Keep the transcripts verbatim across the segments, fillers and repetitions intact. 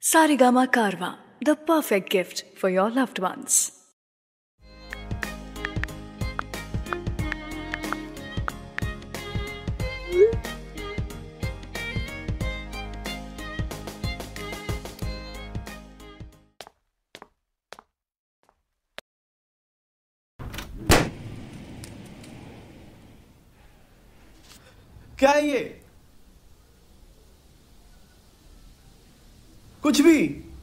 Saregama Karwa, the perfect gift for your loved ones. क्या है ये? कुछ भी।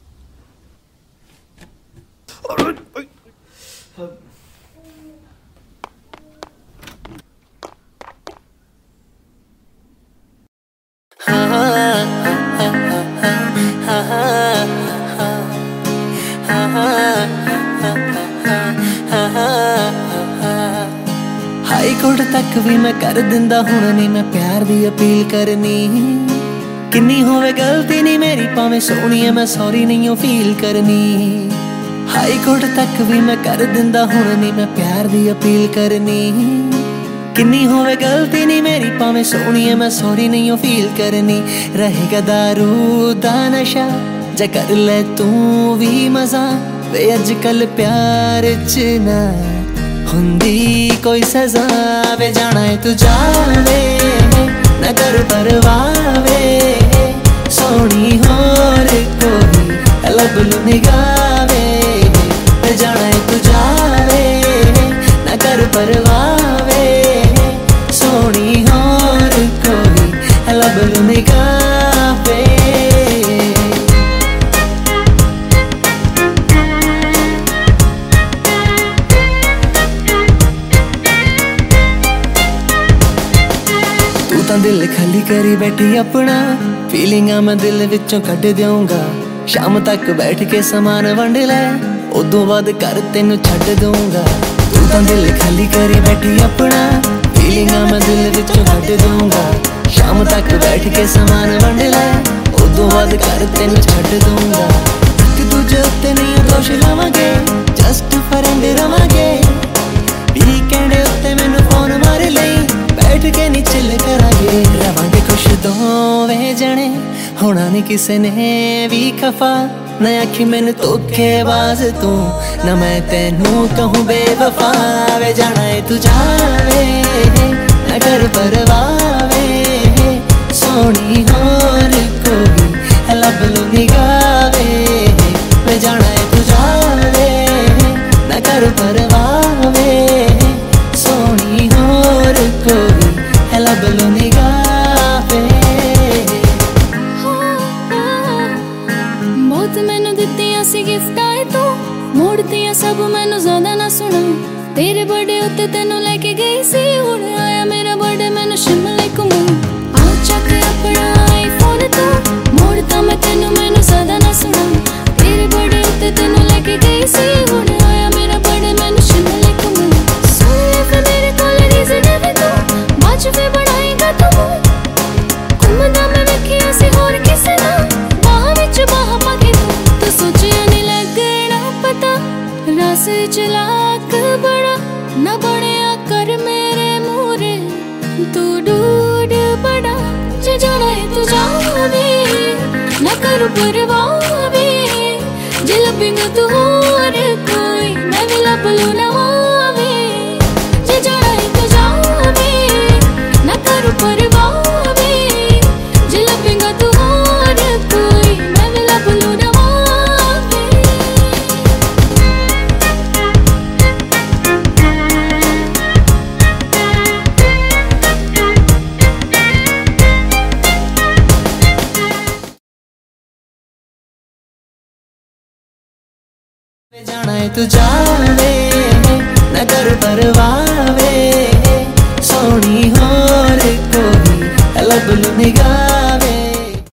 हाई कोर्ट तक भी मैं कर दिंदा हुण नहीं मैं प्यार दी अपील करनी किन्नी होवे गलती नहीं मेरी भावें सोहनी है मैं सॉरी नहीं हूं फील करनी हाई कोर्ट तक भी मैं कर दिंदा हुण नहीं मैं प्यार दी अपील करनी किन्नी होवे गलती नहीं मेरी भावें सोहनी है मैं सॉरी नहीं हूं फील करनी रहेगा दारू दा नशा जा कर ले तू भी मजा वे अजकल प्यार च ना हुंदी कोई सजा वे जाना है तू जावे न कर परवाह वे सोनी होर कोई लब लू निगावे वे जाना है तू जावे न कर परवाह वे सोनी होर कोई लब लू निगावे दिल खाली करी बैठी अपना फीलिंगा मैं दिल विचों कढ़ दूंगा शाम तक बैठ के समान वंड ले उदों बाद कर तेनू छड्ड दूंगा तू तां दिल खाली करी बैठी अपना फीलिंगा मैं दिल विचों कढ़ दूंगा शाम तक बैठ के समान वंड ले उदों बाद कर तेनू छड्ड दूंगा कि तुझे उत्ते नहीं दोष लावांगे जस्ट फ्रेंड रवांगे वीकेंड उत्ते मैनू फोन मार लई बैठ के नी चिल करांगे रवांगे खुश दोवें जने होना नहीं किसे ने भी खफा न आखी मैनू धोखेबाज तू न मैं तेनू कहूं बेवफा वे जाना है तू जावे न कर परवाह वे सोनी होर कोई लब लू निगावे वे जाना है तू जावे न कर परवाह वे सोनी होर कोई लब लू निगावे बहुत मैनू दित्तियां सी गिफ्टां तू मोड़तियां सब मैनू ज्यादा ना सुना तेरे बर्थडे उत्ते तेनू लेके गई सी हुण आया मेरा बर्थडे मैनू शिमले घुमा आ चक अपना आईफोन तू मोड़ता मैं तेनू मैनू ज्यादा ना सुना तेरे बर्थडे उत्ते तेनू लेके गई सी हुण आया मेरा बर्थडे मैनू शिमले घुमा सुन ले फिर मेरे कोल रीजन है तू बाज फिर बढ़ाएगा तू घुमदा मैं वेखिया सी होर किसे ना बाह विच बाह पाके तू तो सोचिया नहीं लगना पता रस चलाक बड़ा न बनिया कर मेरे मूरे तू डूड बड़ा जे जाना है तू जावे न कर परवाह वे जे लभेगा तू होर कोई मैं भी लब लू ना होवे जे जाना है तू जावे न कर परवाह वे जे लभेगा तू होर कोई मैं भी लब लू ना होवे जाना है तू जावे